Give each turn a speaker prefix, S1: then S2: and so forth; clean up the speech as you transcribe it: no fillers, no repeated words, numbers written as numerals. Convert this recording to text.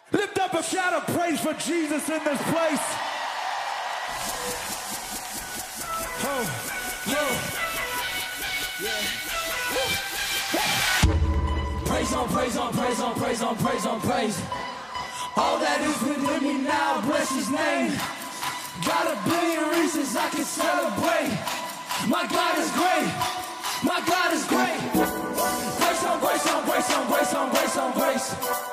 S1: Lift up a shout of praise for Jesus in this place. Oh, yeah. Praise on, praise on, praise on, praise on, praise on, praise. All that is within me now, bless his name. Got a billion reasons I can celebrate. My God is great. My God is great. Grace on grace on grace on grace on grace on grace.